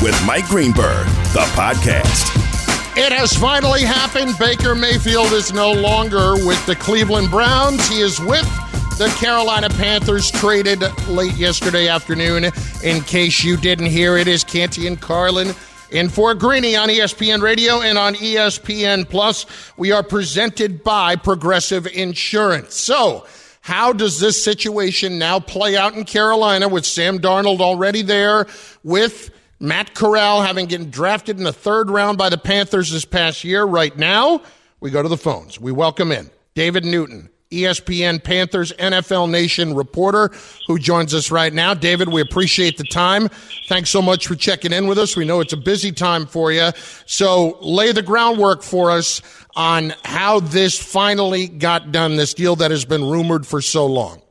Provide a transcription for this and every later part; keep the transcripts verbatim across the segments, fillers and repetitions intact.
with Mike Greenberg, the podcast. It has finally happened. Baker Mayfield is no longer with the Cleveland Browns. He is with the Carolina Panthers, traded late yesterday afternoon. In case you didn't hear, it is Canty and Carlin in for Greeny on E S P N Radio and on E S P N Plus. We are presented by Progressive Insurance. So, how does this situation now play out in Carolina with Sam Darnold already there, with Matt Corral having gotten drafted in the third round by the Panthers this past year? Right now, we go to the phones. We welcome in David Newton, E S P N Panthers N F L Nation reporter, who joins us right now. David, we appreciate the time. Thanks so much for checking in with us. We know it's a busy time for you. So lay the groundwork for us on how this finally got done, this deal that has been rumored for so long.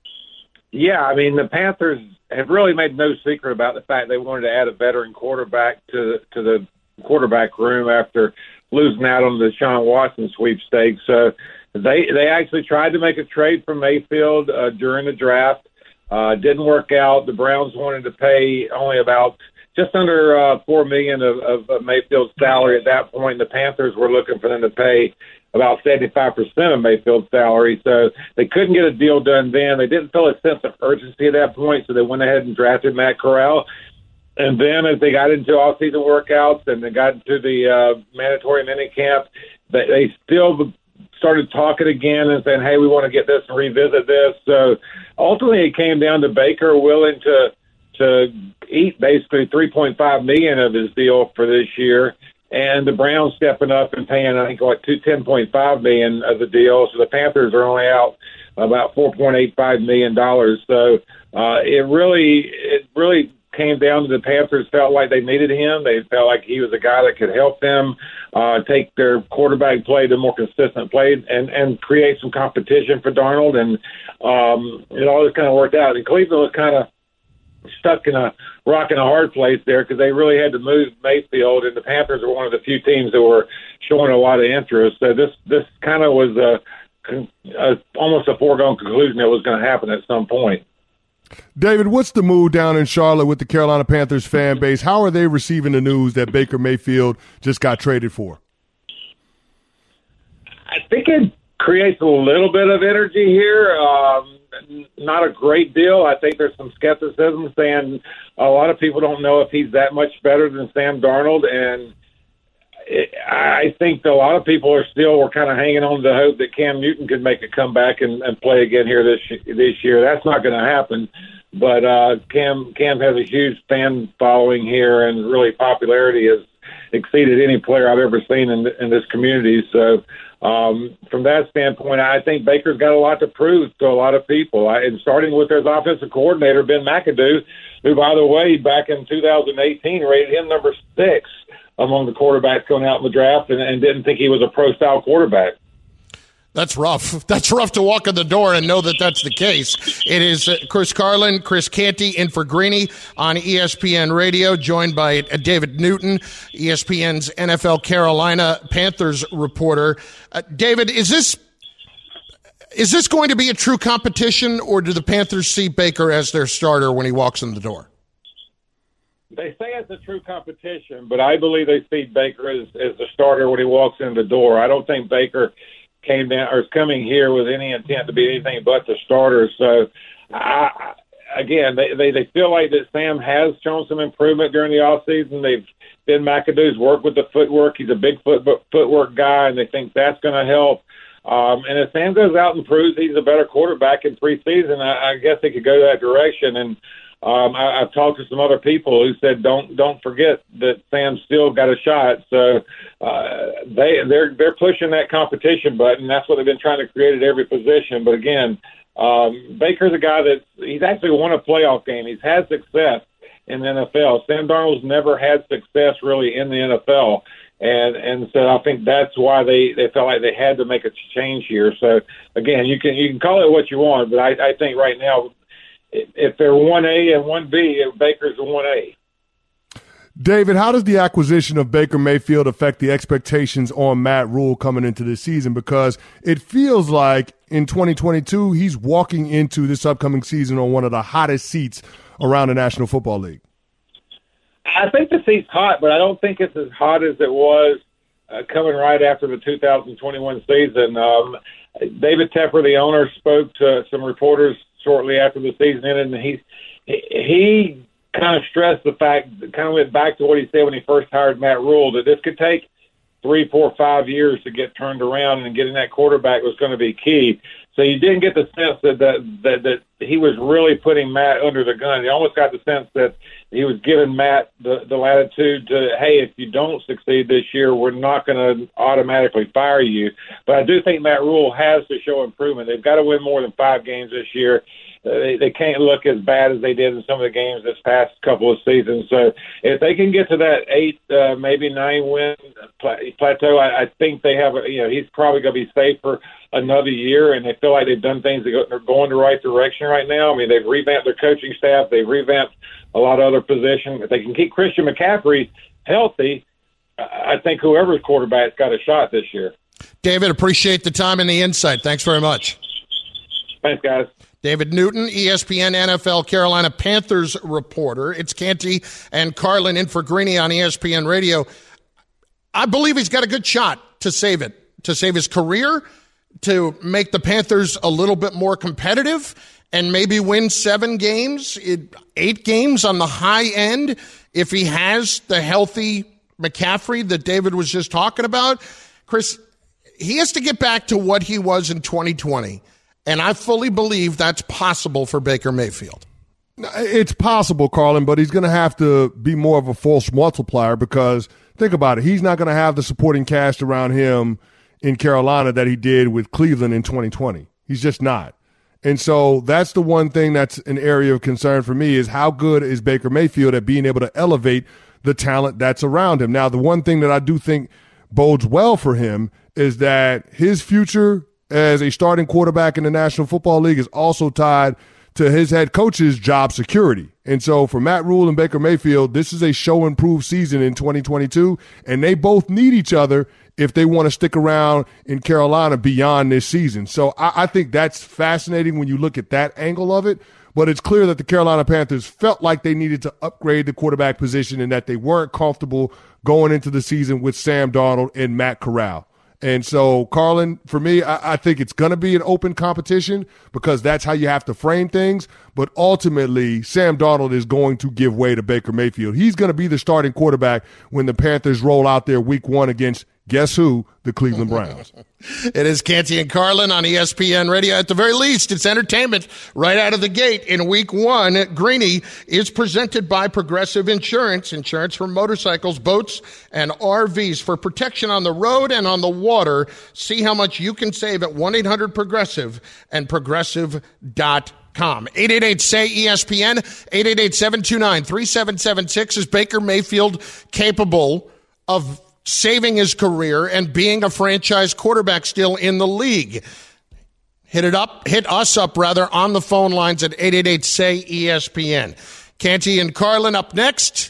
Yeah, I mean, the Panthers have really made no secret about the fact they wanted to add a veteran quarterback to, to the quarterback room after losing out on the Deshaun Watson sweepstakes. So they they actually tried to make a trade for Mayfield uh, during the draft. Uh, didn't work out. The Browns wanted to pay only about just under uh, four million dollars of, of Mayfield's salary at that point. The Panthers were looking for them to pay about seventy-five percent of Mayfield's salary. So they couldn't get a deal done then. They didn't feel a sense of urgency at that point, so they went ahead and drafted Matt Corral. And then as they got into off-season workouts and they got into the uh, mandatory minicamp, they, they still started talking again and saying, hey, we want to get this and revisit this. So ultimately it came down to Baker willing to to eat basically three point five million dollars of his deal for this year, and the Browns stepping up and paying, I think, like ten point five million dollars of the deal. So the Panthers are only out about four point eight five million dollars. So uh, it really, it really came down to the Panthers felt like they needed him. They felt like he was a guy that could help them uh, take their quarterback play to more consistent play and, and create some competition for Darnold. And um, it all just kind of worked out. And Cleveland was kind of stuck in a rock and a hard place there because they really had to move Mayfield, and the Panthers were one of the few teams that were showing a lot of interest. So this this kind of was a, a almost a foregone conclusion that was going to happen at some point. David, what's the mood down in Charlotte with the Carolina Panthers fan base? How are they receiving the news that Baker Mayfield just got traded for? I think it creates a little bit of energy here. Um, not a great deal. I think there's some skepticism saying a lot of people don't know if he's that much better than Sam Darnold, and it, I think a lot of people are still were kind of hanging on to the hope that Cam Newton could make a comeback and, and play again here this this year. That's not going to happen, but uh, Cam Cam has a huge fan following here, and really popularity has exceeded any player I've ever seen in, in this community. So um, from that standpoint, I think Baker's got a lot to prove to a lot of people, I, and starting with his offensive coordinator, Ben McAdoo, who, by the way, back in two thousand eighteen rated him number six among the quarterbacks going out in the draft, and, and didn't think he was a pro-style quarterback. That's rough. That's rough to walk in the door and know that that's the case. It is uh, Chris Carlin, Chris Canty in for Greeny on E S P N Radio, joined by uh, David Newton, E S P N's N F L Carolina Panthers reporter. Uh, David, is this is this going to be a true competition, or do the Panthers see Baker as their starter when he walks in the door? They say it's a true competition, but I believe they see Baker as, as the starter when he walks in the door. I don't think Baker came down or is coming here with any intent to be anything but the starter. So, I, again, they, they, they feel like that Sam has shown some improvement during the offseason. They've been McAdoo's work with the footwork. He's a big foot, footwork guy, and they think that's going to help. Um, and if Sam goes out and proves he's a better quarterback in preseason, I, I guess he could go that direction. And Um, I, I've talked to some other people who said, "Don't don't forget that Sam's still got a shot." So uh, they they're they're pushing that competition button. That's what they've been trying to create at every position. But again, um, Baker's a guy that he's actually won a playoff game. He's had success in the N F L. Sam Darnold's never had success really in the N F L, and and so I think that's why they, they felt like they had to make a change here. So again, you can you can call it what you want, but I, I think right now, if they're one A and one B, Baker's a one A. David, how does the acquisition of Baker Mayfield affect the expectations on Matt Rule coming into this season? Because it feels like in twenty twenty-two, he's walking into this upcoming season on one of the hottest seats around the National Football League. I think the seat's hot, but I don't think it's as hot as it was uh, coming right after the two thousand twenty-one season. Um, David Tepper, the owner, spoke to some reporters shortly after the season ended, and he he kind of stressed the fact, kind of went back to what he said when he first hired Matt Rule, that this could take three, four, five years to get turned around, and getting that quarterback was going to be key. So you didn't get the sense that that, that that he was really putting Matt under the gun. You almost got the sense that he was giving Matt the, the latitude to, hey, if you don't succeed this year, we're not going to automatically fire you. But I do think Matt Rule has to show improvement. They've got to win more than five games this year. Uh, they, they can't look as bad as they did in some of the games this past couple of seasons. So if they can get to that eight, uh, maybe nine win plateau, I, I think they have, a, you know, he's probably going to be safe for another year, and they feel like they've done things that go, they're going the right direction right now. I mean, they've revamped their coaching staff. They've revamped a lot of other positions. If they can keep Christian McCaffrey healthy, I think whoever's quarterback's got a shot this year. David, appreciate the time and the insight. Thanks very much. Thanks, guys. David Newton, E S P N N F L Carolina Panthers reporter. It's Canty and Carlin in for Greeny on E S P N Radio. I believe he's got a good shot to save it, to save his career, to make the Panthers a little bit more competitive and maybe win seven games, eight games on the high end if he has the healthy McCaffrey that David was just talking about. Chris, he has to get back to what he was in twenty twenty, and I fully believe that's possible for Baker Mayfield. It's possible, Carlin, but he's going to have to be more of a force multiplier because, think about it, he's not going to have the supporting cast around him in Carolina that he did with Cleveland in twenty twenty. He's just not. And so that's the one thing that's an area of concern for me is how good is Baker Mayfield at being able to elevate the talent that's around him. Now, the one thing that I do think bodes well for him is that his future as a starting quarterback in the National Football League is also tied to his head coach's job security. And so for Matt Rule and Baker Mayfield, this is a show improved season in twenty twenty-two, and they both need each other if they want to stick around in Carolina beyond this season. So I, I think that's fascinating when you look at that angle of it. But it's clear that the Carolina Panthers felt like they needed to upgrade the quarterback position and that they weren't comfortable going into the season with Sam Darnold and Matt Corral. And so, Carlin, for me, I, I think it's going to be an open competition because that's how you have to frame things. But ultimately, Sam Darnold is going to give way to Baker Mayfield. He's going to be the starting quarterback when the Panthers roll out there week one against, guess who? The Cleveland Browns. It is Canty and Carlin on E S P N Radio. At the very least, it's entertainment right out of the gate in week one. Greeny is presented by Progressive Insurance. Insurance for motorcycles, boats, and R Vs for protection on the road and on the water. See how much you can save at one eight hundred progressive and progressive dot com. eight eight eight say E S P N, eight eight eight, seven two nine, three seven seven six. Is Baker Mayfield capable of saving his career and being a franchise quarterback still in the league? Hit it up, hit us up rather on the phone lines at eight eight eight say E S P N. Canty and Carlin up next.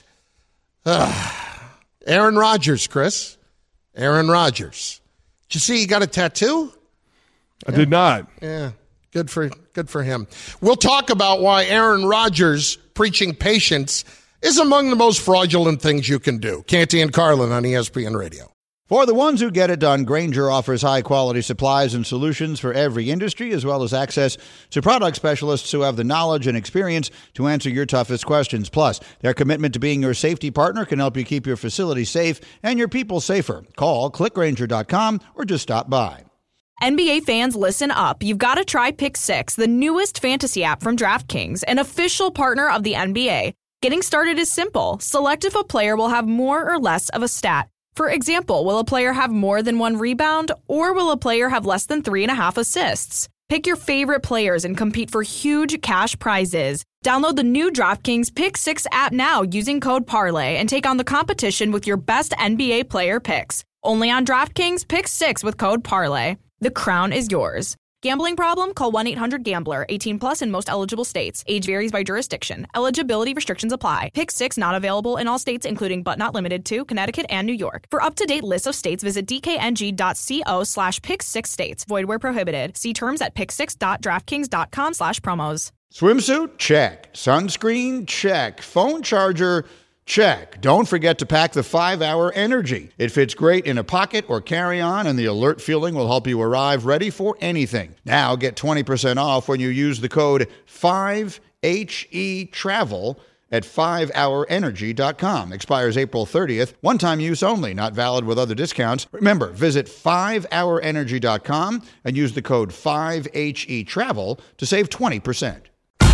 Uh, Aaron Rodgers, Chris. Aaron Rodgers. Did you see he got a tattoo? I yeah. did not. Yeah, good for good for him. We'll talk about why Aaron Rodgers preaching patience is among the most fraudulent things you can do. Canty and Carlin on E S P N Radio. For the ones who get it done, Grainger offers high-quality supplies and solutions for every industry, as well as access to product specialists who have the knowledge and experience to answer your toughest questions. Plus, their commitment to being your safety partner can help you keep your facility safe and your people safer. Call click grainger dot com or just stop by. N B A fans, listen up. You've got to try Pick Six, the newest fantasy app from DraftKings, an official partner of the N B A. Getting started is simple. Select if a player will have more or less of a stat. For example, will a player have more than one rebound, or will a player have less than three and a half assists? Pick your favorite players and compete for huge cash prizes. Download the new DraftKings Pick Six app now using code Parlay and take on the competition with your best N B A player picks. Only on DraftKings Pick Six with code Parlay. The crown is yours. Gambling problem? Call one eight hundred gambler. eighteen plus in most eligible states. Age varies by jurisdiction. Eligibility restrictions apply. Pick Six not available in all states, including but not limited to Connecticut and New York. For up-to-date lists of states, visit dkng.co slash pick six states. Void where prohibited. See terms at pick six dot draftkings dot com slash promos. Swimsuit? Check. Sunscreen? Check. Phone charger? Check. Don't forget to pack the five hour Energy. It fits great in a pocket or carry-on, and the alert feeling will help you arrive ready for anything. Now get twenty percent off when you use the code five H E travel at five hour energy dot com. Expires April thirtieth. One-time use only. Not valid with other discounts. Remember, visit five hour energy dot com and use the code five H E travel to save twenty percent.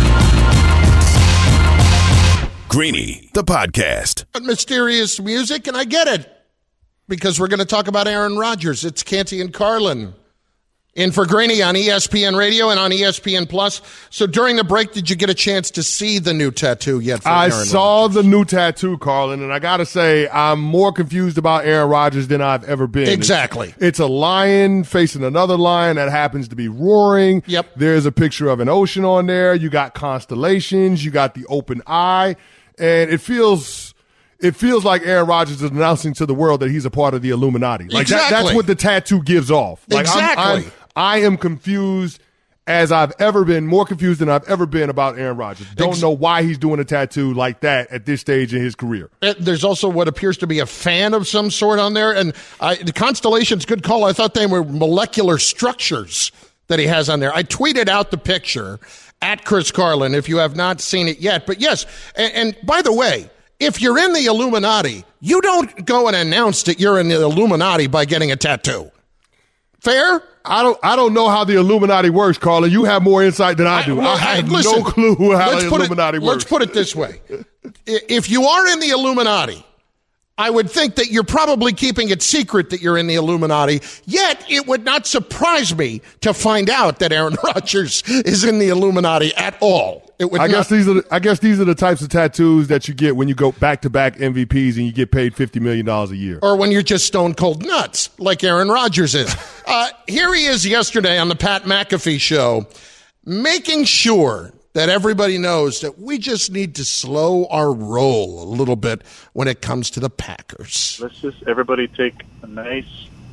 Greeny, the podcast. Mysterious music, and I get it, because we're going to talk about Aaron Rodgers. It's Canty and Carlin in for Greeny on E S P N Radio and on E S P N Plus. So during the break, did you get a chance to see the new tattoo yet for I Aaron saw Rodgers? the new tattoo, Carlin, and I got to say, I'm more confused about Aaron Rodgers than I've ever been. Exactly. It's, it's a lion facing another lion that happens to be roaring. Yep. There's a picture of an ocean on there. You got constellations. You got the open eye. And it feels it feels like Aaron Rodgers is announcing to the world that he's a part of the Illuminati. Like exactly. that, that's what the tattoo gives off. Like exactly. I'm, I'm, I am confused as I've ever been, more confused than I've ever been about Aaron Rodgers. Don't Ex- know why he's doing a tattoo like that at this stage in his career. There's also what appears to be a fan of some sort on there. And I, the constellations, good call. I thought they were molecular structures that he has on there. I tweeted out the picture at Chris Carlin if you have not seen it yet. But yes, and, and by the way, if you're in the Illuminati, you don't go and announce that you're in the Illuminati by getting a tattoo. Fair? I don't I don't know how the Illuminati works, Carlin. You have more insight than I do. I, well, I have I, listen, no clue how the Illuminati it, works. Let's put it this way. If you are in the Illuminati, I would think that you're probably keeping it secret that you're in the Illuminati, yet it would not surprise me to find out that Aaron Rodgers is in the Illuminati at all. It would I not- guess these are the, I guess these are the types of tattoos that you get when you go back-to-back M V Ps and you get paid fifty million dollars a year. Or when you're just stone cold nuts, like Aaron Rodgers is. uh, here he is yesterday on the Pat McAfee show, making sure that everybody knows that we just need to slow our roll a little bit when it comes to the Packers. Let's just everybody take a nice,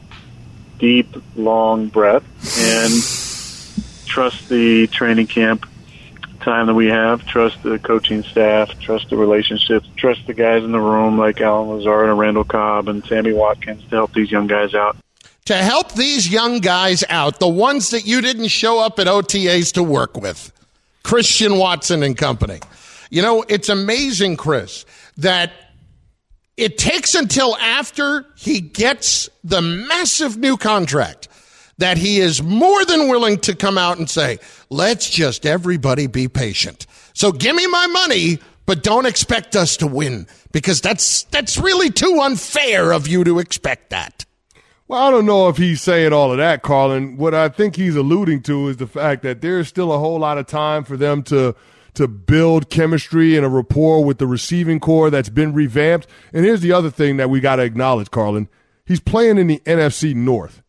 deep, long breath and trust the training camp time that we have, trust the coaching staff, trust the relationships, trust the guys in the room like Alan Lazard and Randall Cobb and Sammy Watkins to help these young guys out. To help these young guys out, the ones that you didn't show up at O T As to work with. Christian Watson and company. You know, it's amazing, Chris, that it takes until after he gets the massive new contract that he is more than willing to come out and say, let's just everybody be patient. So give me my money, but don't expect us to win, because that's that's really too unfair of you to expect that. Well, I don't know if he's saying all of that, Carlin. What I think he's alluding to is the fact that there's still a whole lot of time for them to to build chemistry and a rapport with the receiving core that's been revamped. And here's the other thing that we got to acknowledge, Carlin. He's playing in the N F C North.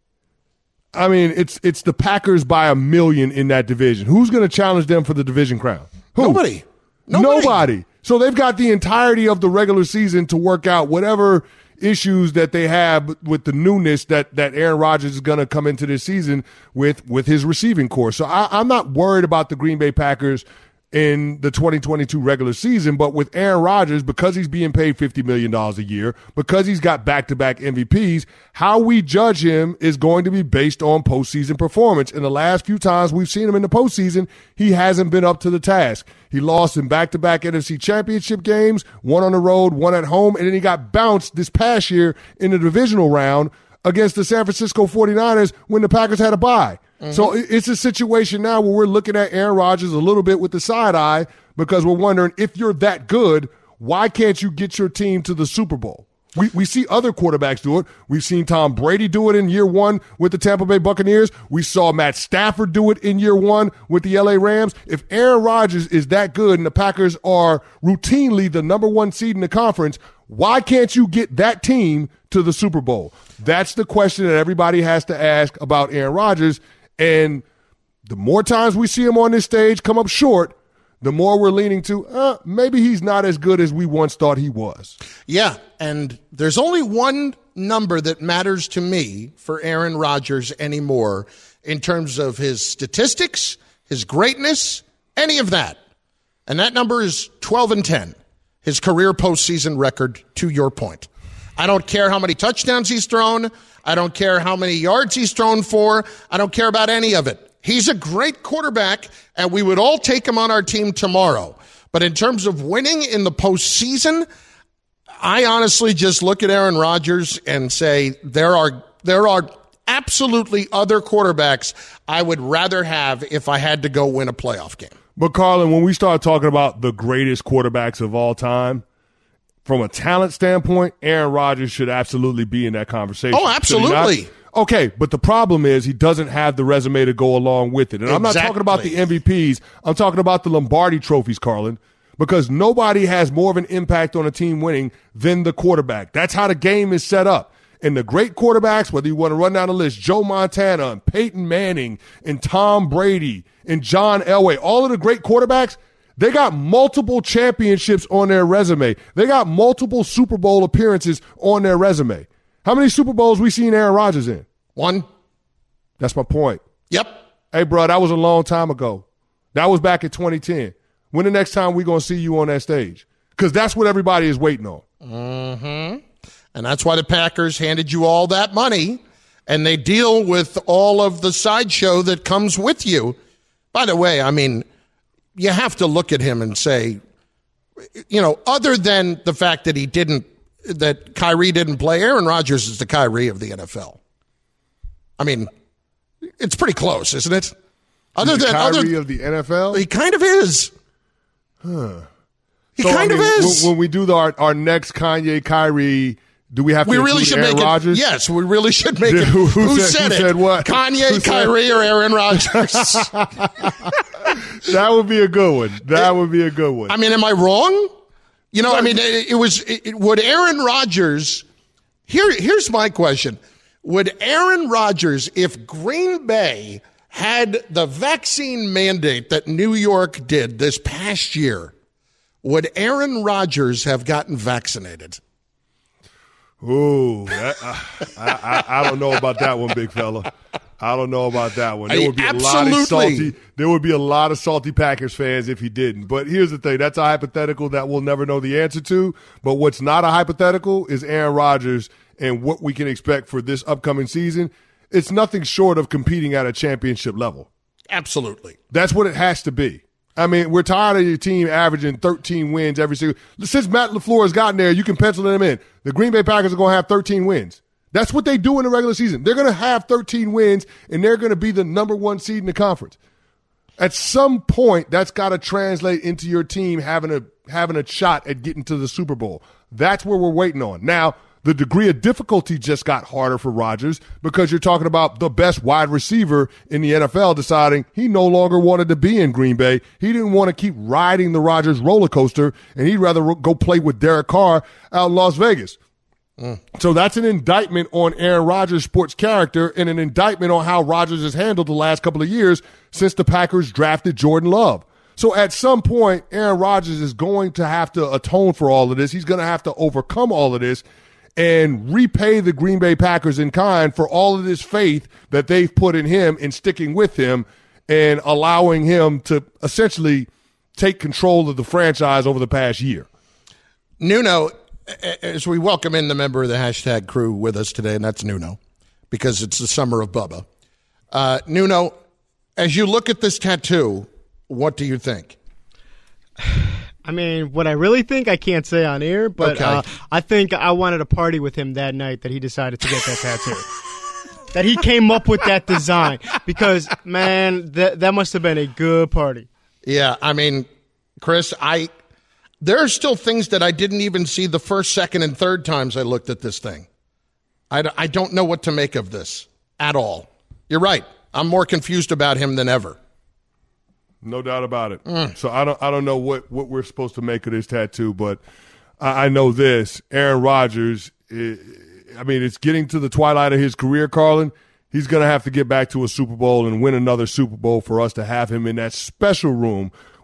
I mean, it's it's the Packers by a million in that division. Who's going to challenge them for the division crown? Who? Nobody. Nobody. Nobody. So they've got the entirety of the regular season to work out whatever issues that they have with the newness that, that Aaron Rodgers is going to come into this season with, with his receiving core. So I, I'm not worried about the Green Bay Packers in the twenty twenty-two regular season, but with Aaron Rodgers, because he's being paid fifty million dollars a year, because he's got back-to-back M V Ps, how we judge him is going to be based on postseason performance. And the last few times we've seen him in the postseason, he hasn't been up to the task. He lost in back-to-back N F C championship games, one on the road, one at home, and then he got bounced this past year in the divisional round against the San Francisco forty-niners when the Packers had a bye. Mm-hmm. So it's a situation now where we're looking at Aaron Rodgers a little bit with the side eye, because we're wondering, if you're that good, why can't you get your team to the Super Bowl? We we see other quarterbacks do it. We've seen Tom Brady do it in year one with the Tampa Bay Buccaneers. We saw Matt Stafford do it in year one with the L A Rams. If Aaron Rodgers is that good and the Packers are routinely the number one seed in the conference, why can't you get that team to the Super Bowl? That's the question that everybody has to ask about Aaron Rodgers. And the more times we see him on this stage come up short, the more we're leaning to, uh, maybe he's not as good as we once thought he was. Yeah, and there's only one number that matters to me for Aaron Rodgers anymore in terms of his statistics, his greatness, any of that. And that number is twelve and ten. his career postseason record, to your point. I don't care how many touchdowns he's thrown. I don't care how many yards he's thrown for. I don't care about any of it. He's a great quarterback, and we would all take him on our team tomorrow. But in terms of winning in the postseason, I honestly just look at Aaron Rodgers and say there are there are absolutely other quarterbacks I would rather have if I had to go win a playoff game. But, Carlin, when we start talking about the greatest quarterbacks of all time, from a talent standpoint, Aaron Rodgers should absolutely be in that conversation. Oh, absolutely. Okay, but the problem is he doesn't have the resume to go along with it. And I'm not Exactly. talking about the M V Ps. I'm talking about the Lombardi trophies, Carlin, because nobody has more of an impact on a team winning than the quarterback. That's how the game is set up. And the great quarterbacks, whether you want to run down the list, Joe Montana and Peyton Manning and Tom Brady and John Elway, all of the great quarterbacks, they got multiple championships on their resume. They got multiple Super Bowl appearances on their resume. How many Super Bowls we seen Aaron Rodgers in? One. That's my point. Yep. Hey, bro, that was a long time ago. That was back in twenty ten. When the next time we going to see you on that stage? Because that's what everybody is waiting on. Mm-hmm. And that's why the Packers handed you all that money, and they deal with all of the sideshow that comes with you. By the way, I mean, you have to look at him and say, you know, other than the fact that he didn't, that Kyrie didn't play, Aaron Rodgers is the Kyrie of the N F L. I mean, it's pretty close, isn't it? Other the than Kyrie other, of the N F L? He kind of is. Huh. He so, kind I mean, of is. When, when we do the, our, our next Kanye Kyrie, do we have to we include really should Aaron make Rodgers? it. Yes, we really should make it. Who, who, who said, said who it? Said what? Kanye, who Kyrie, said? or Aaron Rodgers? That would be a good one. That would be a good one. I mean, am I wrong? You know, I mean, it, it was. It, would Aaron Rodgers? Here, here's my question: would Aaron Rodgers, if Green Bay had the vaccine mandate that New York did this past year, would Aaron Rodgers have gotten vaccinated? Ooh, that, uh, I, I, I don't know about that one, big fella. I don't know about that one. There would be Absolutely. a lot of salty. There would be a lot of salty Packers fans if he didn't. But here's the thing: that's a hypothetical that we'll never know the answer to. But what's not a hypothetical is Aaron Rodgers and what we can expect for this upcoming season. It's nothing short of competing at a championship level. Absolutely. That's what it has to be. I mean, we're tired of your team averaging thirteen wins every single. Since Matt LaFleur has gotten there, you can pencil them in. The Green Bay Packers are going to have thirteen wins. That's what they do in the regular season. They're going to have thirteen wins, and they're going to be the number one seed in the conference. At some point, that's got to translate into your team having a having a shot at getting to the Super Bowl. That's where we're waiting on. Now, the degree of difficulty just got harder for Rodgers because you're talking about the best wide receiver in the N F L deciding he no longer wanted to be in Green Bay. He didn't want to keep riding the Rodgers roller coaster, and he'd rather go play with Derek Carr out in Las Vegas. Mm. So that's an indictment on Aaron Rodgers' sports character and an indictment on how Rodgers has handled the last couple of years since the Packers drafted Jordan Love. So at some point, Aaron Rodgers is going to have to atone for all of this. He's going to have to overcome all of this and repay the Green Bay Packers in kind for all of this faith that they've put in him and sticking with him and allowing him to essentially take control of the franchise over the past year. Nuno, as we welcome in the member of the hashtag crew with us today, and that's Nuno, because it's the summer of Bubba. Uh, Nuno, as you look at this tattoo, what do you think? I mean, what I really think, I can't say on air, but okay. uh, I think I wanted to party with him that night that he decided to get that tattoo. That he came up with that design. Because, man, that that must have been a good party. Yeah, I mean, Chris, I there are still things that I didn't even see the first, second, and third times I looked at this thing. I, I don't know what to make of this at all. You're right. I'm more confused about him than ever. No doubt about it. Mm. So I don't I don't know what, what we're supposed to make of this tattoo, but I, I know this. Aaron Rodgers, it, I mean, it's getting to the twilight of his career, Carlin. He's going to have to get back to a Super Bowl and win another Super Bowl for us to have him in that special room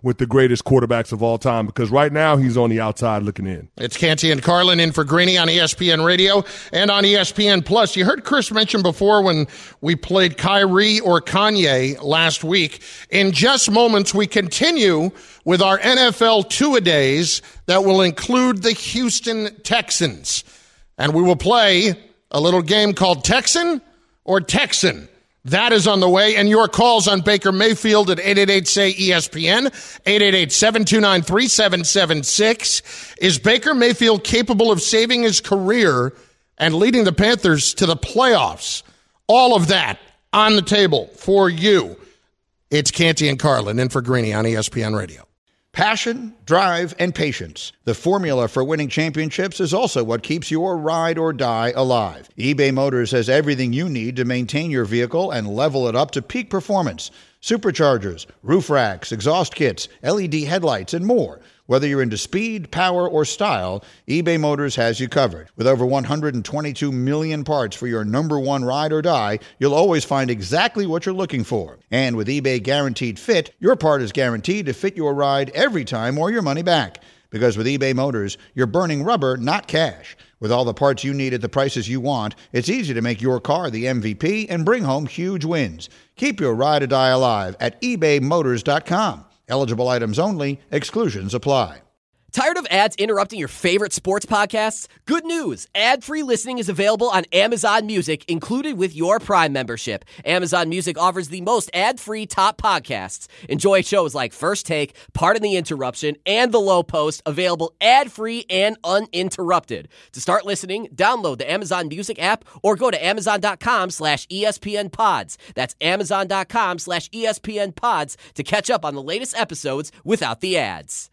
with the greatest quarterbacks of all time, because right now he's on the outside looking in. It's Canty and Carlin in for Greeny on E S P N Radio and on E S P N Plus. You heard Chris mention before when we played Kyrie or Kanye last week. In just moments, we continue with our N F L two-a-days that will include the Houston Texans. And we will play a little game called Texan or Texan. That is on the way, and your calls on Baker Mayfield at eight eight eight, S A Y, E S P N, eight eight eight, seven two nine, three seven seven six. Is Baker Mayfield capable of saving his career and leading the Panthers to the playoffs? All of that on the table for you. It's Canty and Carlin in for Greeny on E S P N Radio. Passion, drive, and patience. The formula for winning championships is also what keeps your ride or die alive. eBay Motors has everything you need to maintain your vehicle and level it up to peak performance. Superchargers, roof racks, exhaust kits, L E D headlights, and more. Whether you're into speed, power, or style, eBay Motors has you covered. With over one hundred twenty-two million parts for your number one ride or die, you'll always find exactly what you're looking for. And with eBay Guaranteed Fit, your part is guaranteed to fit your ride every time or your money back. Because with eBay Motors, you're burning rubber, not cash. With all the parts you need at the prices you want, it's easy to make your car the M V P and bring home huge wins. Keep your ride or die alive at ebay motors dot com. Eligible items only. Exclusions apply. Tired of ads interrupting your favorite sports podcasts? Good news! Ad-free listening is available on Amazon Music, included with your Prime membership. Amazon Music offers the most ad-free top podcasts. Enjoy shows like First Take, Pardon the Interruption, and The Low Post, available ad-free and uninterrupted. To start listening, download the Amazon Music app or go to amazon.com slash ESPN pods. That's amazon.com slash ESPN pods to catch up on the latest episodes without the ads.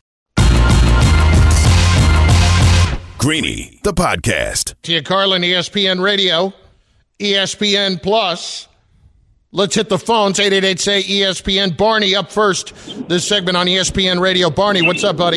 Greeny, the podcast. Tia Carlin, E S P N Radio, E S P N Plus. Let's hit the phones, eight eight eight, S A Y, E S P N. Barney up first, this segment on E S P N Radio. Barney, what's up, buddy?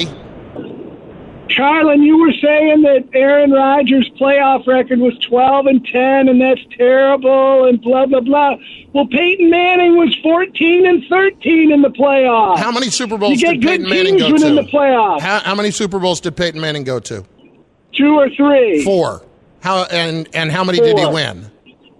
Carlin, you were saying that Aaron Rodgers' playoff record was twelve and ten, and that's terrible, and blah, blah, blah. Well, Peyton Manning was fourteen and thirteen in the playoffs. How many Super Bowls you did get Peyton good Manning teams go within to? The playoffs. How, how many Super Bowls did Peyton Manning go to? Two or three. Four. How and and how many Four. did he win?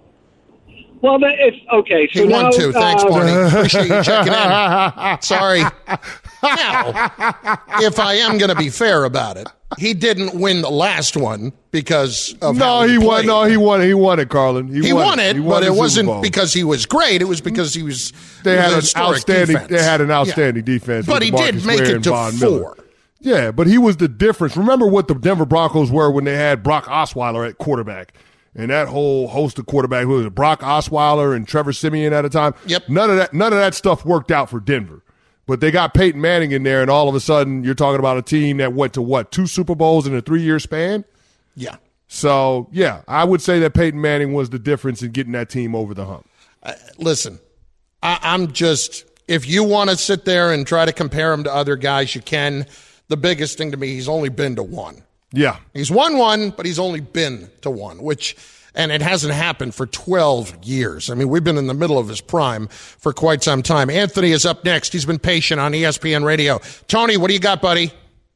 Well, that, it's okay. So he won now, two. Thanks, uh, Barney. Appreciate you checking in. Sorry. Now, if I am going to be fair about it, he didn't win the last one because of no, how he, he played. won. No, he won. He won it, Carlin. He, He won, won it, He but the it Super wasn't Bowl. because he was great. It was because he was. They he had was an a historic outstanding. defense. They had an outstanding Yeah. defense. But with he Marcus did make Ware it and to Von four. Miller. Yeah, but he was the difference. Remember what the Denver Broncos were when they had Brock Osweiler at quarterback. And that whole host of quarterback, who was it, Brock Osweiler and Trevor Siemian at a time. Yep. None of that. None of that stuff worked out for Denver. But they got Peyton Manning in there, and all of a sudden, you're talking about a team that went to what, two Super Bowls in a three-year span. Yeah. So yeah, I would say that Peyton Manning was the difference in getting that team over the hump. Uh, listen, I, I'm just. If you want to sit there and try to compare him to other guys, you can. The biggest thing to me, he's only been to one. Yeah. He's won one, but he's only been to one, which, and it hasn't happened for twelve years. I mean, we've been in the middle of his prime for quite some time. Anthony is up next. He's been patient on E S P N Radio. Tony, what do you got, buddy?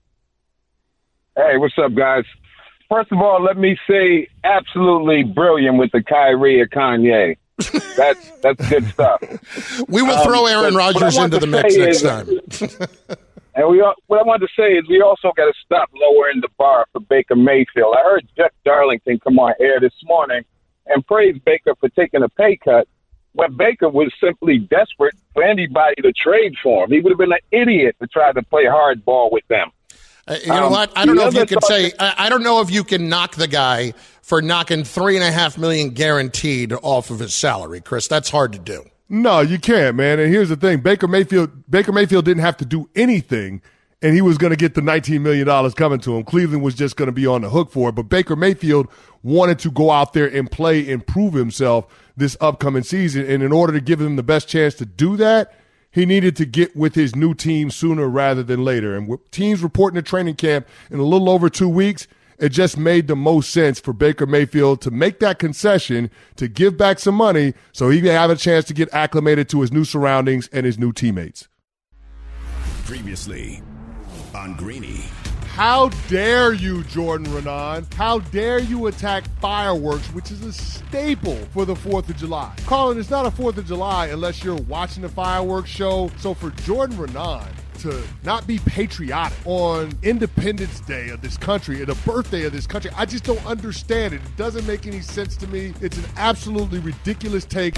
Hey, what's up, guys? First of all, let me say absolutely brilliant with the Kyrie or Kanye. That's that's good stuff. We will throw Aaron um, Rodgers into the mix next time. And we, what I wanted to say is we also got to stop lowering the bar for Baker Mayfield. I heard Jeff Darlington come on air this morning and praise Baker for taking a pay cut when Baker was simply desperate for anybody to trade for him. He would have been an idiot to try to play hardball with them. Uh, you know um, what? I don't know if you can thought- say. I, I don't know if you can knock the guy for knocking three and a half million guaranteed off of his salary, Chris. That's hard to do. No, you can't, man. And here's the thing: Baker Mayfield, Baker Mayfield didn't have to do anything, and he was going to get the nineteen million dollars coming to him. Cleveland was just going to be on the hook for it. But Baker Mayfield wanted to go out there and play and prove himself this upcoming season. And in order to give him the best chance to do that, he needed to get with his new team sooner rather than later. And with teams reporting to training camp in a little over two weeks, it just made the most sense for Baker Mayfield to make that concession, to give back some money so he can have a chance to get acclimated to his new surroundings and his new teammates. Previously on Greeny. How dare you, Jordan Renan? How dare you attack fireworks, which is a staple for the fourth of July? Colin, it's not a fourth of July unless you're watching the fireworks show. So for Jordan Renan to not be patriotic on Independence Day of this country, or the birthday of this country, I just don't understand it. It doesn't make any sense to me. It's an absolutely ridiculous take.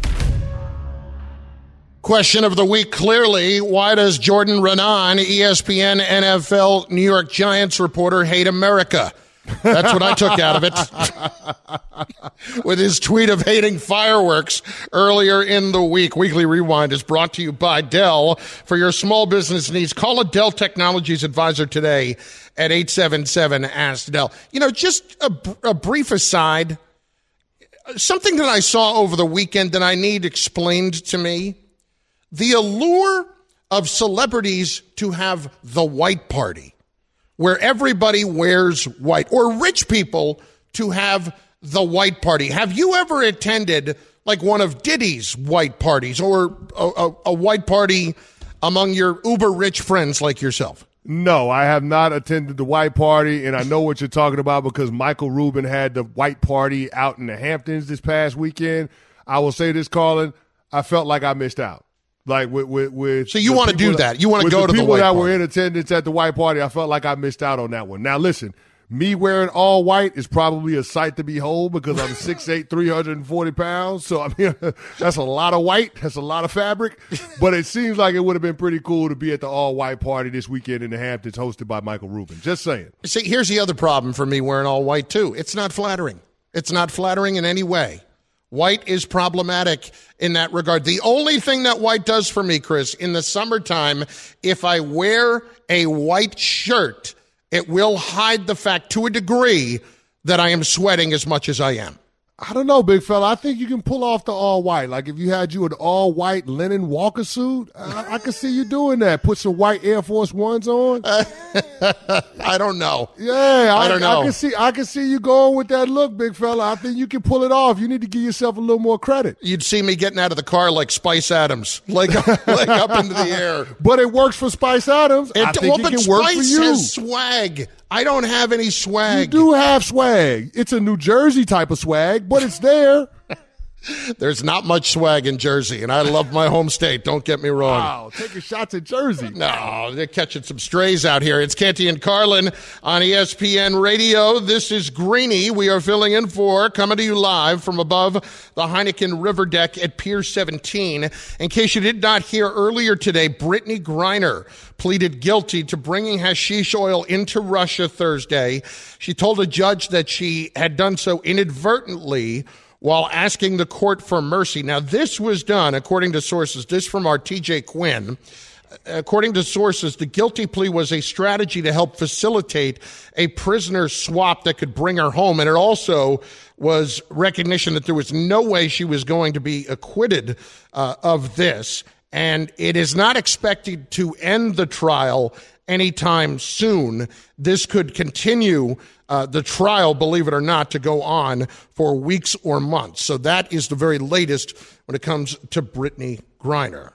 Question of the week, clearly, why does Jordan Renan, E S P N, N F L, New York Giants reporter, hate America? That's what I took out of it. With his tweet of hating fireworks earlier in the week. Weekly Rewind is brought to you by Dell. For your small business needs, call a Dell Technologies advisor today at eight seven seven, ask Dell. You know, just a, a brief aside, something that I saw over the weekend that I need explained to me. The allure of celebrities to have the white party, where everybody wears white, or rich people to have the white party. Have you ever attended like one of Diddy's white parties, or a, a, a white party among your uber rich friends like yourself? No, I have not attended the white party, and I know what you're talking about because Michael Rubin had the white party out in the Hamptons this past weekend. I will say this, Colin, I felt like I missed out. Like with, with, with so you want to do that? You want to go to the people white that party. were in attendance at the white party? I felt like I missed out on that one. Now listen, me wearing all white is probably a sight to behold because I'm six eight, three hundred forty pounds. So I mean, that's a lot of white. That's a lot of fabric. But it seems like it would have been pretty cool to be at the all white party this weekend in the Hamptons, hosted by Michael Rubin. Just saying. See, here's the other problem for me wearing all white too. It's not flattering. It's not flattering in any way. White is problematic in that regard. The only thing that white does for me, Chris, in the summertime, if I wear a white shirt, it will hide the fact to a degree that I am sweating as much as I am. I don't know, big fella. I think you can pull off the all white. Like if you had you an all white linen Walker suit, I, I can see you doing that. Put some white Air Force Ones on. Uh, I don't know. Yeah, I, I don't know. I can see. I can see you going with that look, big fella. I think you can pull it off. You need to give yourself a little more credit. You'd see me getting out of the car like Spice Adams, like like up into the air. But it works for Spice Adams. It, I think well, it but can work Spice for you. has swag. I don't have any swag. You do have swag. It's a New Jersey type of swag, but it's there. There's not much swag in Jersey, and I love my home state. Don't get me wrong. Wow, taking shots at Jersey. No, they're catching some strays out here. It's Canty and Carlin on E S P N Radio. This is Greeny. We are filling in for, coming to you live from above the Heineken River Deck at Pier seventeen. In case you did not hear earlier today, Brittney Griner pleaded guilty to bringing hashish oil into Russia Thursday. She told a judge that she had done so inadvertently while asking the court for mercy. Now, this was done, according to sources, this from our T J Quinn. According to sources, the guilty plea was a strategy to help facilitate a prisoner swap that could bring her home. And it also was recognition that there was no way she was going to be acquitted uh, of this. And it is not expected to end the trial anytime soon. This could continue uh, the trial, believe it or not, to go on for weeks or months. So that is the very latest when it comes to Brittney Griner.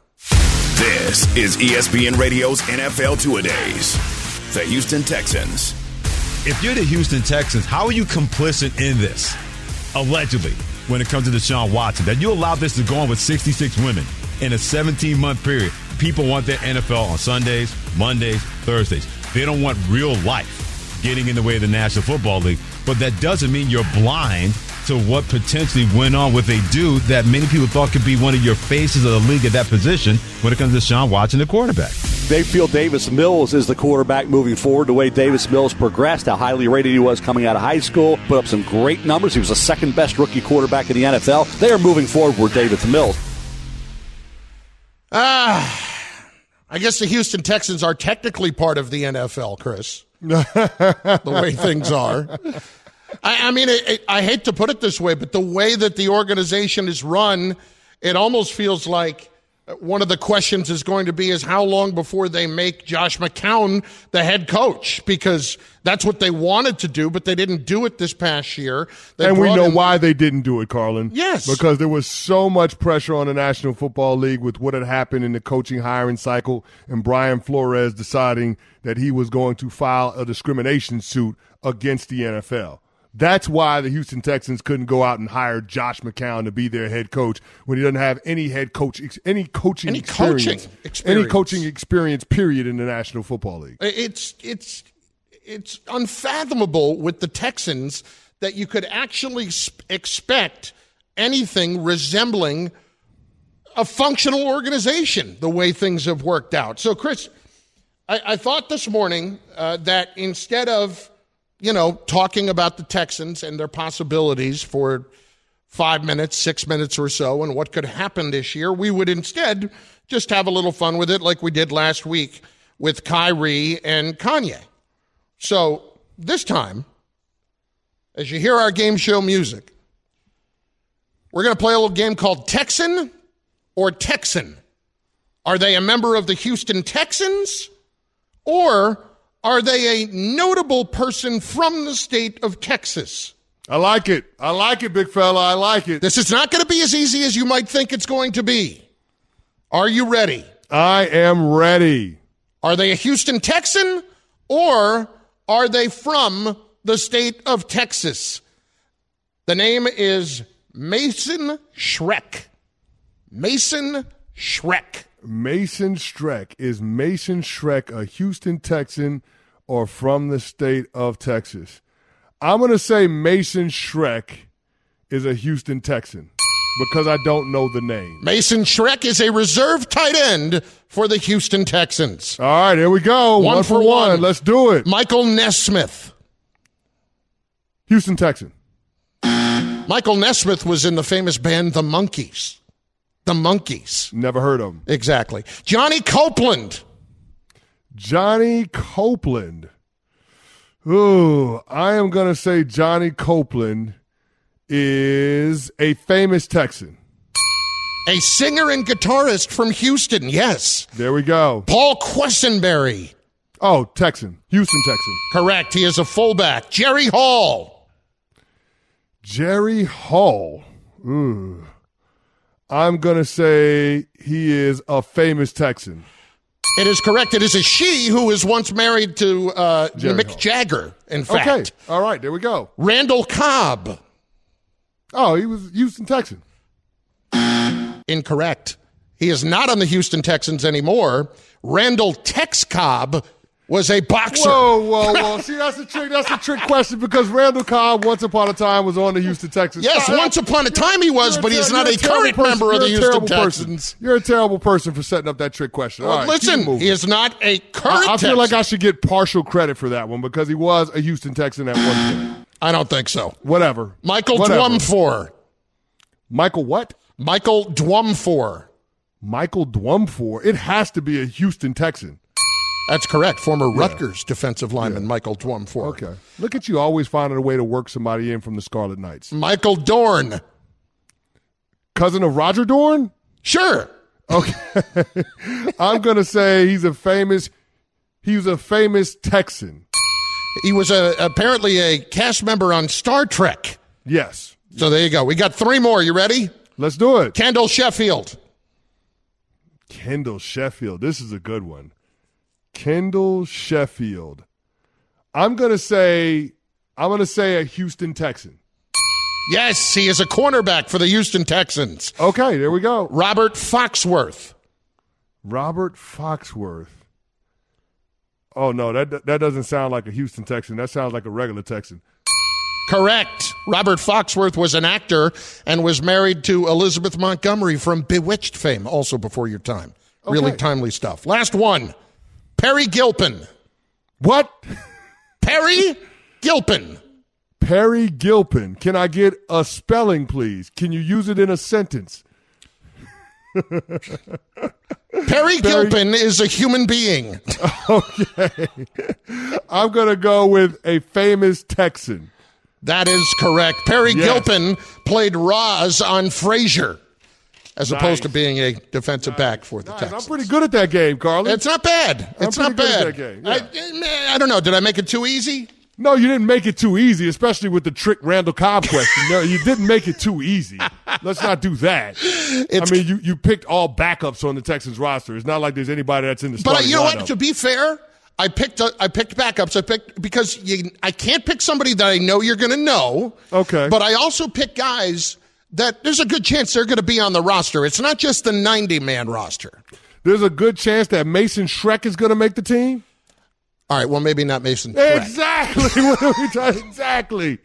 This is E S P N Radio's N F L Two-A-Days. The Houston Texans. If you're the Houston Texans, how are you complicit in this? Allegedly, when it comes to Deshaun Watson, that you allowed this to go on with sixty-six women in a seventeen-month period. People want their N F L on Sundays, Mondays, Thursdays. They don't want real life getting in the way of the National Football League. But that doesn't mean you're blind to what potentially went on with a dude that many people thought could be one of your faces of the league at that position when it comes to Deshaun Watson, the quarterback. They feel Davis Mills is the quarterback moving forward. The way Davis Mills progressed, how highly rated he was coming out of high school, put up some great numbers. He was the second best rookie quarterback in the N F L. They are moving forward with Davis Mills. Ah, I guess the Houston Texans are technically part of the N F L, Chris. The way things are. I, I mean, it, it, I hate to put it this way, but the way that the organization is run, it almost feels like one of the questions is going to be is how long before they make Josh McCown the head coach, because that's what they wanted to do, but they didn't do it this past year. They and we know in- why they didn't do it, Carlin. Yes. Because there was so much pressure on the National Football League with what had happened in the coaching hiring cycle and Brian Flores deciding that he was going to file a discrimination suit against the N F L. That's why the Houston Texans couldn't go out and hire Josh McCown to be their head coach when he doesn't have any head coach, any coaching any experience, coaching experience, any coaching experience, period, in the National Football League. It's it's it's unfathomable with the Texans that you could actually expect anything resembling a functional organization the way things have worked out. So, Chris, I, I thought this morning uh, that instead of you know, talking about the Texans and their possibilities for five minutes, six minutes or so and what could happen this year, we would instead just have a little fun with it like we did last week with Kyrie and Kanye. So this time, as you hear our game show music, we're going to play a little game called Texan or Texan. Are they a member of the Houston Texans, or are they a notable person from the state of Texas? I like it. I like it, big fella. I like it. This is not going to be as easy as you might think it's going to be. Are you ready? I am ready. Are they a Houston Texan, or are they from the state of Texas? The name is Mason Schreck. Mason Schreck. Mason Schreck. Is Mason Schreck a Houston Texan or from the state of Texas? I'm going to say Mason Schreck is a Houston Texan because I don't know the name. Mason Schreck is a reserve tight end for the Houston Texans. All right, here we go. One, one for for one. one. Let's do it. Michael Nesmith. Houston Texan. Michael Nesmith was in the famous band The Monkees. The Monkees. Never heard of him. Exactly. Johnny Copeland. Johnny Copeland. Ooh, I am going to say Johnny Copeland is a famous Texan. A singer and guitarist from Houston, yes. There we go. Paul Quessenberry. Oh, Texan. Houston Texan. Correct. He is a fullback. Jerry Hall. Jerry Hall. Ooh. I'm going to say he is a famous Texan. It is correct. It is a she who was once married to uh, Mick Hall. Jagger, in fact. Okay. All right. There we go. Randall Cobb. Oh, he was Houston Texan. Incorrect. He is not on the Houston Texans anymore. Randall Tex Cobb was a boxer. Whoa, whoa, whoa. See, that's a trick. That's a trick question because Randall Cobb, once upon a time, was on the Houston Texans. Yes, Stop. once upon a time he was, You're but a he's ter- not you're a terrible current person. member of the You're a Houston terrible Texans. person. You're a terrible person for setting up that trick question. All Well, right, listen, keep moving. he is not a current I, I feel Texan. like I should get partial credit for that one because he was a Houston Texan at one point. I don't think so. Whatever. Michael Whatever. Dwumfor. Michael what? Michael Dwumfor. Michael Dwumfor. It has to be a Houston Texan. That's correct. Former yeah. Rutgers defensive lineman yeah. Michael Dwumfor. Okay. Look at you always finding a way to work somebody in from the Scarlet Knights. Michael Dorn. Cousin of Roger Dorn? Sure. Okay. I'm going to say he's a famous he was a famous Texan. He was a, apparently a cast member on Star Trek. Yes. So there you go. We got three more. You ready? Let's do it. Kendall Sheffield. Kendall Sheffield. This is a good one. Kendall Sheffield. I'm going to say I'm going to say a Houston Texan. Yes, he is a cornerback for the Houston Texans. Okay, there we go. Robert Foxworth. Robert Foxworth. Oh no, that that doesn't sound like a Houston Texan. That sounds like a regular Texan. Correct. Robert Foxworth was an actor and was married to Elizabeth Montgomery from Bewitched fame, also before your time. Okay. Really timely stuff. Last one. Perry Gilpin. What? Perry Gilpin. Perry Gilpin. Can I get a spelling, please? Can you use it in a sentence? Perry, Perry Gilpin is a human being. Okay. I'm going to go with a famous Texan. That is correct. Perry yes. Gilpin played Roz on Frasier. as Nice. opposed to being a defensive back for the Nice. Texans. I'm pretty good at that game, Carlin. It's not bad. I'm It's not pretty good bad. at that game. Yeah. I, I don't know. Did I make it too easy? No, you didn't make it too easy, especially with the trick Randall Cobb question. No, you didn't make it too easy. Let's not do that. It's, I mean, you, you picked all backups on the Texans roster. It's not like there's anybody that's in the but starting you know lineup. what? To be fair, I picked uh, I picked backups. I picked because you, I can't pick somebody that I know you're going to know. Okay. But I also pick guys that there's a good chance they're going to be on the roster. It's not just the ninety-man roster. There's a good chance that Mason Schreck is going to make the team? All right, well, maybe not Mason Schreck. Exactly. What are we talking? Exactly.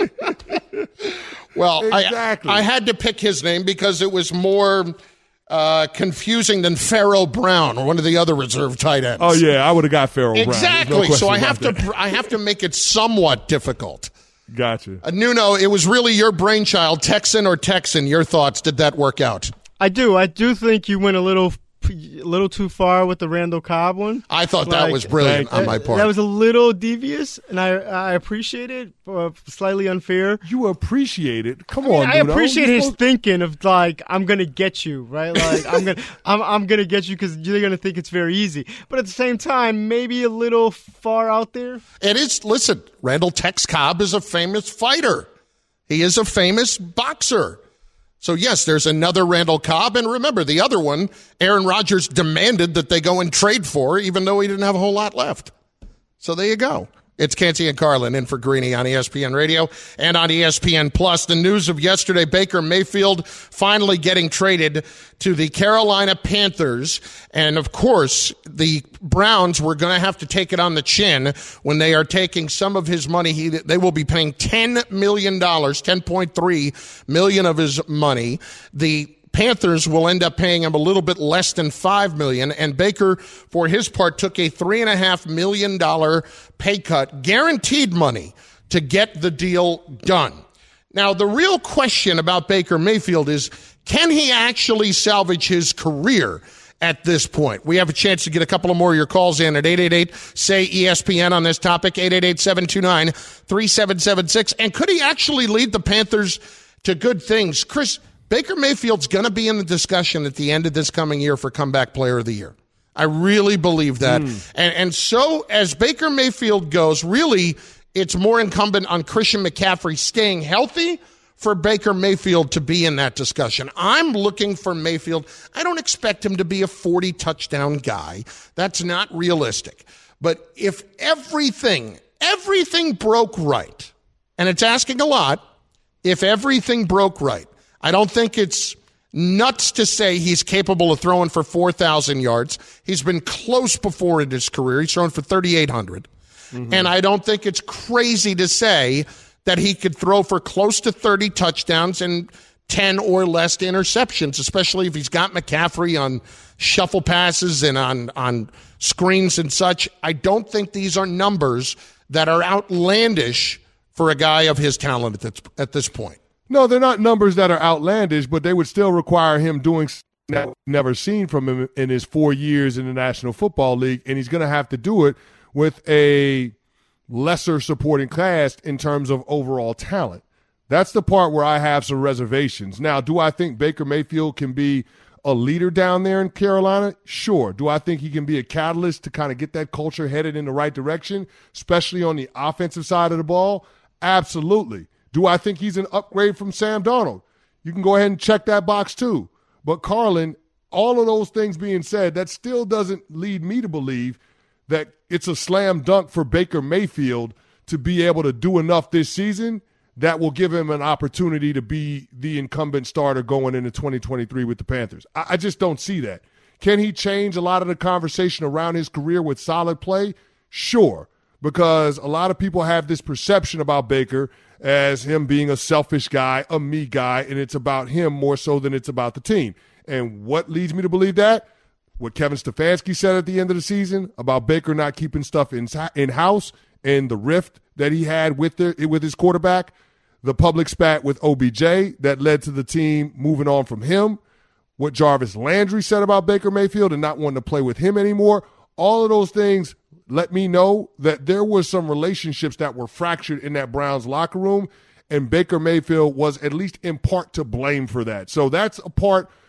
Well, exactly. I, I had to pick his name because it was more uh, confusing than Pharaoh Brown or one of the other reserve tight ends. Oh, yeah, I would have got Pharaoh Exactly. Brown. No so I question have about to that. I have to make it somewhat difficult. Gotcha. Uh, Nuno, it was really your brainchild, Texan or Texan. Your thoughts? Did that work out? I do. I do think you went a little a little too far with the Randall Cobb one. I thought that Like, was brilliant on my part. That was a little devious, and I I appreciate it, uh, slightly unfair. You appreciate it? Come I mean, on, I Nuno. appreciate You're his supposed- thinking of like, I'm gonna get you, right? Like I'm gonna I'm I'm gonna get you because you're gonna think it's very easy. But at the same time, maybe a little far out there. It is. Listen, Randall Tex Cobb is a famous fighter. He is a famous boxer. So, yes, there's another Randall Cobb. And remember, the other one, Aaron Rodgers demanded that they go and trade for, even though he didn't have a whole lot left. So there you go. It's Canty and Carlin in for Greeny on E S P N Radio and on E S P N Plus. The news of yesterday, Baker Mayfield finally getting traded to the Carolina Panthers. And, of course, the Browns were going to have to take it on the chin when they are taking some of his money. He, they will be paying ten million dollars, ten point three million dollars of his money. The Panthers will end up paying him a little bit less than five million dollars, and Baker, for his part, took a three and a half million dollar pay cut, guaranteed money, to get the deal done. Now, the real question about Baker Mayfield is, can he actually salvage his career at this point? We have a chance to get a couple of more of your calls in at eight eight eight, say E S P N on this topic, eight eight eight, seven two nine, three seven seven six. And could he actually lead the Panthers to good things? Chris, Baker Mayfield's going to be in the discussion at the end of this coming year for Comeback Player of the Year. I really believe that. Mm. And, and so as Baker Mayfield goes, really, it's more incumbent on Christian McCaffrey staying healthy for Baker Mayfield to be in that discussion. I'm looking for Mayfield. I don't expect him to be a forty-touchdown guy. That's not realistic. But if everything, everything broke right, and it's asking a lot, if everything broke right, I don't think it's nuts to say he's capable of throwing for four thousand yards. He's been close before in his career. He's thrown for thirty-eight hundred. Mm-hmm. And I don't think it's crazy to say that he could throw for close to thirty touchdowns and ten or less interceptions, especially if he's got McCaffrey on shuffle passes and on, on screens and such. I don't think these are numbers that are outlandish for a guy of his talent at this, at this point. No, they're not numbers that are outlandish, but they would still require him doing something never seen from him in his four years in the National Football League, and he's going to have to do it with a lesser supporting cast in terms of overall talent. That's the part where I have some reservations. Now, do I think Baker Mayfield can be a leader down there in Carolina? Sure. Do I think he can be a catalyst to kind of get that culture headed in the right direction, especially on the offensive side of the ball? Absolutely. Do I think he's an upgrade from Sam Darnold? You can go ahead and check that box too. But Carlin, all of those things being said, that still doesn't lead me to believe that it's a slam dunk for Baker Mayfield to be able to do enough this season that will give him an opportunity to be the incumbent starter going into twenty twenty-three with the Panthers. I, I just don't see that. Can he change a lot of the conversation around his career with solid play? Sure, because a lot of people have this perception about Baker as him being a selfish guy, a me guy, and it's about him more so than it's about the team. And what leads me to believe that? What Kevin Stefanski said at the end of the season about Baker not keeping stuff in, in-house and the rift that he had with, the, with his quarterback, the public spat with O B J that led to the team moving on from him, what Jarvis Landry said about Baker Mayfield and not wanting to play with him anymore, all of those things let me know that there were some relationships that were fractured in that Browns locker room, and Baker Mayfield was at least in part to blame for that. So that's a part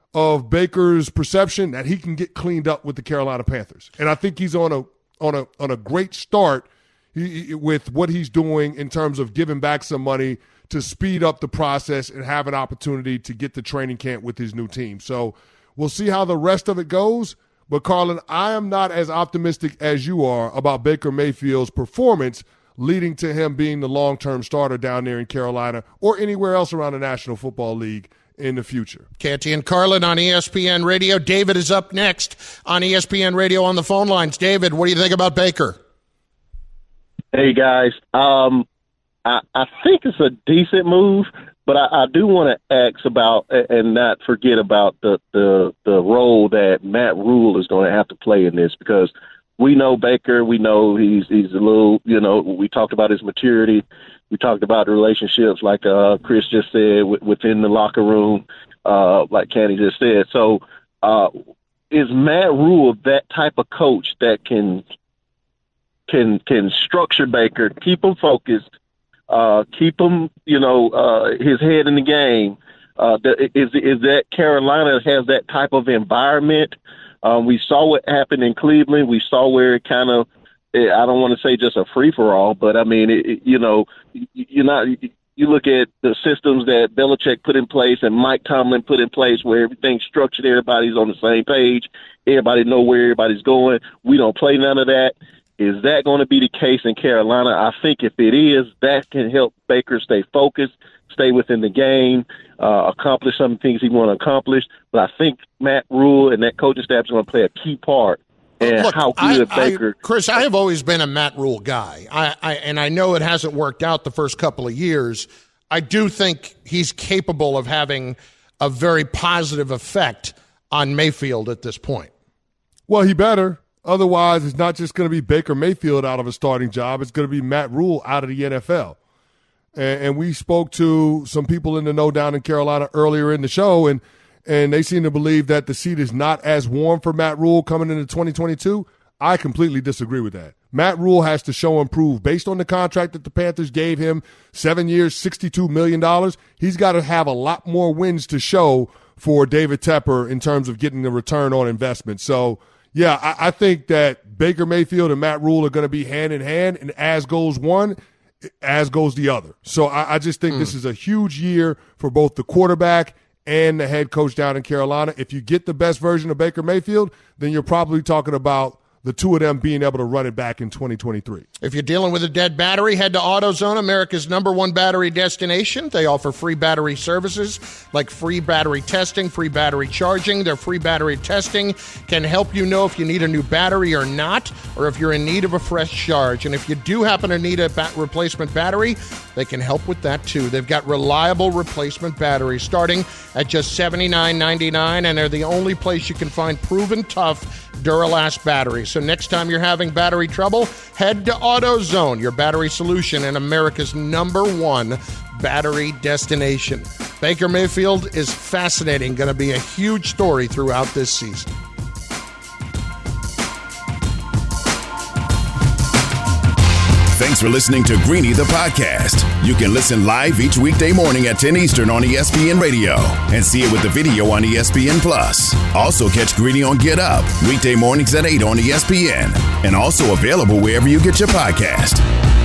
of Baker's perception that he can get cleaned up with the Carolina Panthers. And I think he's on a on a on a great start he, with what he's doing in terms of giving back some money to speed up the process and have an opportunity to get to training camp with his new team. So we'll see how the rest of it goes. But, Carlin, I am not as optimistic as you are about Baker Mayfield's performance leading to him being the long-term starter down there in Carolina or anywhere else around the National Football League in the future. Canty and Carlin on E S P N Radio. David is up next on E S P N Radio on the phone lines. David, what do you think about Baker? Hey, guys. Um, I, I think it's a decent move, but I, I do want to ask about and not forget about the, the, the role that Matt Rule is going to have to play in this, because we know Baker. We know he's he's a little, you know, we talked about his maturity. We talked about the relationships, like uh, Chris just said, w- within the locker room, uh, like Canty just said. So uh, is Matt Rule that type of coach that can can can structure Baker, keep him focused, uh, keep him, you know, uh, his head in the game? Uh, is is that Carolina has that type of environment? Um, we saw what happened in Cleveland. We saw where it kind of, I don't want to say just a free-for-all, but, I mean, it, it, you know, you're not, you look at the systems that Belichick put in place and Mike Tomlin put in place where everything's structured, everybody's on the same page, everybody know where everybody's going. We don't play none of that. Is that going to be the case in Carolina? I think if it is, that can help Baker stay focused, stay within the game, uh, accomplish some things he want to accomplish. But I think Matt Rule and that coaching staff is going to play a key part in Look, how good I, Baker. I, Chris, I have always been a Matt Rule guy, I, I, and I know it hasn't worked out the first couple of years. I do think he's capable of having a very positive effect on Mayfield at this point. Well, he better. Otherwise, it's not just going to be Baker Mayfield out of a starting job. It's going to be Matt Rule out of the N F L. And, and we spoke to some people in the know down in Carolina earlier in the show, and and they seem to believe that the seat is not as warm for Matt Rule coming into twenty twenty-two. I completely disagree with that. Matt Rule has to show and prove, based on the contract that the Panthers gave him, seven years, sixty-two million dollars, he's got to have a lot more wins to show for David Tepper in terms of getting the return on investment. So, yeah, I, I think that Baker Mayfield and Matt Rule are going to be hand in hand, and as goes one, as goes the other. So I, I just think mm. this is a huge year for both the quarterback and the head coach down in Carolina. If you get the best version of Baker Mayfield, then you're probably talking about the two of them being able to run it back in twenty twenty-three. If you're dealing with a dead battery, head to AutoZone, America's number one battery destination. They offer free battery services like free battery testing, free battery charging. Their free battery testing can help you know if you need a new battery or not, or if you're in need of a fresh charge. And if you do happen to need a bat- replacement battery, they can help with that too. They've got reliable replacement batteries starting at just seventy-nine ninety-nine, and they're the only place you can find proven tough Duralast batteries. So next time you're having battery trouble, head to AutoZone, your battery solution and America's number one battery destination. Baker Mayfield is fascinating, going to be a huge story throughout this season. Thanks for listening to Greeny the podcast. You can listen live each weekday morning at ten Eastern on E S P N Radio and see it with the video on E S P N Plus. Also catch Greeny on Get Up weekday mornings at eight on E S P N and also available wherever you get your podcast.